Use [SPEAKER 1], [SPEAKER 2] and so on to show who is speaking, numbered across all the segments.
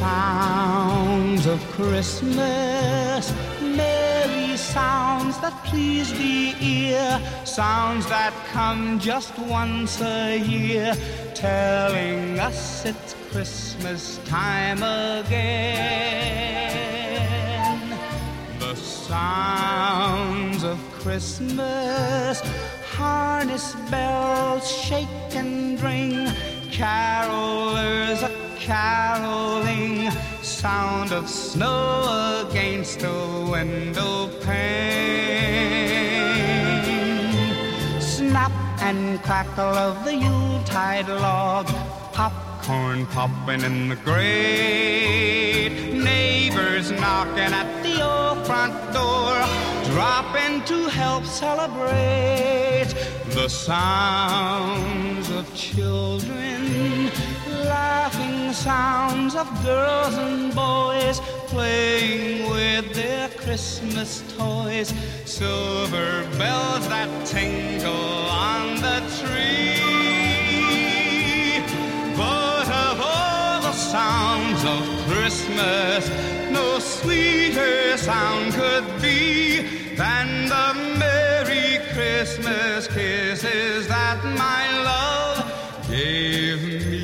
[SPEAKER 1] sounds of Christmas, merry sounds that please the ear, sounds that come just once a year, telling us it's Christmas time again. The sounds of Christmas, harness bells shake and ring, carolers a-caroling, sound of snow against the window pane, snap and crackle of the Yuletide log, popcorn popping in the grate, neighbors knocking at the old front door, dropping to help celebrate. The sounds of children, laughing sounds of girls and boys, playing with their Christmas toys, silver bells that tingle on the tree. But of all the sounds of Christmas, no sweeter sound could be than the merry Christmas kisses that my love gave me.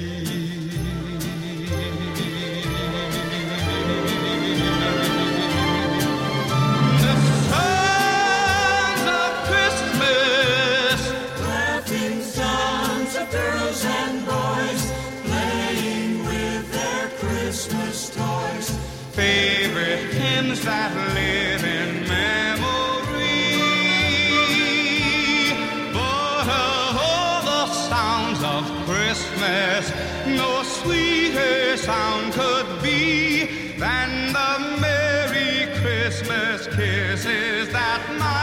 [SPEAKER 1] The sounds of Christmas,
[SPEAKER 2] laughing sounds of girls and boys, playing with their Christmas toys,
[SPEAKER 1] favorite hymns that live in memory. But of all the sounds of Christmas, no sweeter sound could be than the merry Christmas kisses that my